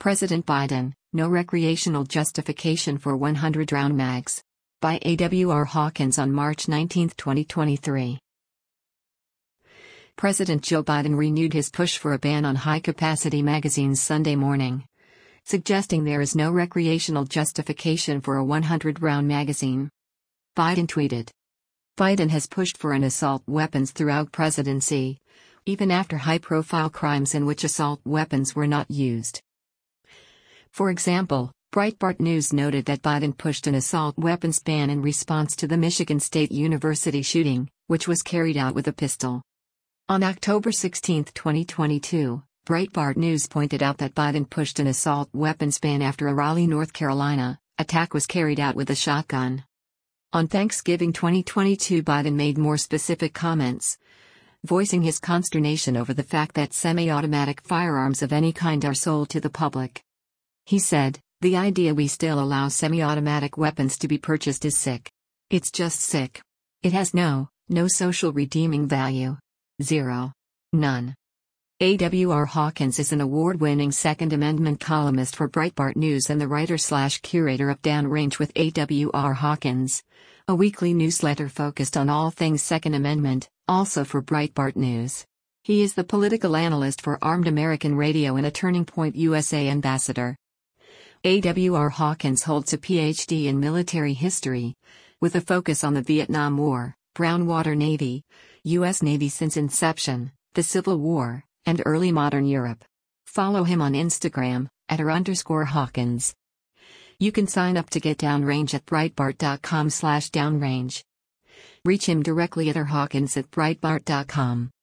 President Biden, no recreational justification for 100-round mags. By A.W.R. Hawkins on March 19, 2023. President Joe Biden renewed his push for a ban on high-capacity magazines Sunday morning, suggesting there is no recreational justification for a 100-round magazine. Biden tweeted, "Biden has pushed for an assault weapons throughout presidency, even after high-profile crimes in which assault weapons were not used." For example, Breitbart News noted that Biden pushed an assault weapons ban in response to the Michigan State University shooting, which was carried out with a pistol. On October 16, 2022, Breitbart News pointed out that Biden pushed an assault weapons ban after a Raleigh, North Carolina, attack was carried out with a shotgun. On Thanksgiving 2022, Biden made more specific comments, voicing his consternation over the fact that semi-automatic firearms of any kind are sold to the public. He said, "The idea we still allow semi-automatic weapons to be purchased is sick. It's just sick. It has no social redeeming value. Zero. None." A.W.R. Hawkins is an award-winning Second Amendment columnist for Breitbart News and the writer/curator of Downrange with A.W.R. Hawkins, a weekly newsletter focused on all things Second Amendment, also for Breitbart News. He is the political analyst for Armed American Radio and a Turning Point USA ambassador. A.W.R. Hawkins holds a Ph.D. in military history, with a focus on the Vietnam War, Brown Water Navy, U.S. Navy since inception, the Civil War, and early modern Europe. Follow him on Instagram, @r_Hawkins. You can sign up to get Downrange at Breitbart.com/downrange. Reach him directly at rhawkins@breitbart.com.